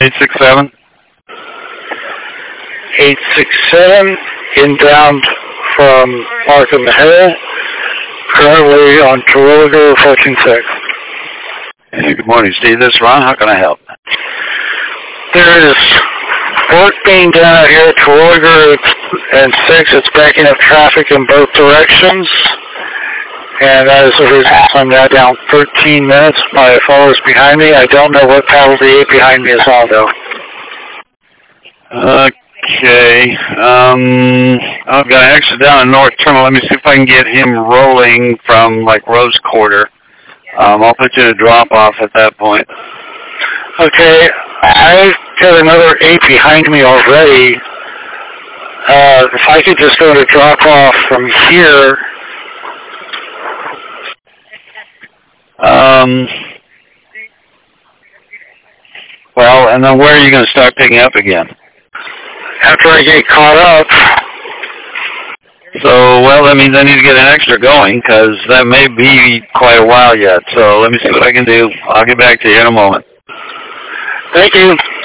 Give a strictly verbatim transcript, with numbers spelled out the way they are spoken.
eight six seven. eight six seven, inbound from Markham Hill, currently on Terwilliger approaching six. Hey, good morning, Steve. This is Ron. How can I help? There is work being done out here at Terwilliger and six. It's backing up traffic in both directions. And that is the reason I'm now down thirteen minutes. My follower's behind me. I don't know what panel the eight behind me is on, though. Okay. Um, I've got an extra down in North Terminal. Let me see if I can get him rolling from, like, Rose Quarter. Um, I'll put you in a drop-off at that point. Okay. I've got another eight behind me already. Uh, if I could just go to drop-off from here... Um, well, and then where are you going to start picking up again? After I get caught up. So, well, that means I need to get an extra going, because that may be quite a while yet. So let me see what I can do. I'll get back to you in a moment. Thank you.